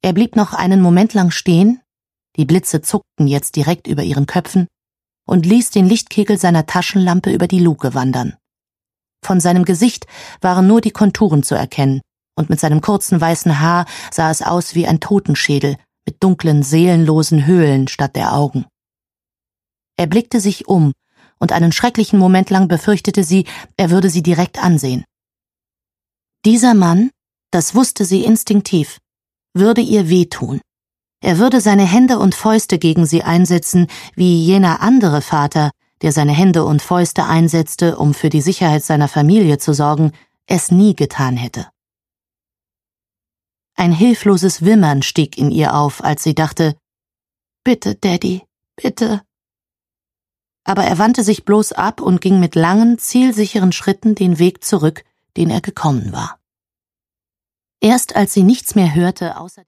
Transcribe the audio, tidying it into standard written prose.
Er blieb noch einen Moment lang stehen, die Blitze zuckten jetzt direkt über ihren Köpfen, und ließ den Lichtkegel seiner Taschenlampe über die Luke wandern. Von seinem Gesicht waren nur die Konturen zu erkennen, und mit seinem kurzen weißen Haar sah es aus wie ein Totenschädel mit dunklen, seelenlosen Höhlen statt der Augen. Er blickte sich um, und einen schrecklichen Moment lang befürchtete sie, er würde sie direkt ansehen. Dieser Mann, das wusste sie instinktiv, würde ihr wehtun. Er würde seine Hände und Fäuste gegen sie einsetzen, wie jener andere Vater, der seine Hände und Fäuste einsetzte, um für die Sicherheit seiner Familie zu sorgen, es nie getan hätte. Ein hilfloses Wimmern stieg in ihr auf, als sie dachte, »Bitte, Daddy, bitte.« Aber er wandte sich bloß ab und ging mit langen, zielsicheren Schritten den Weg zurück, den er gekommen war. Erst als sie nichts mehr hörte, außer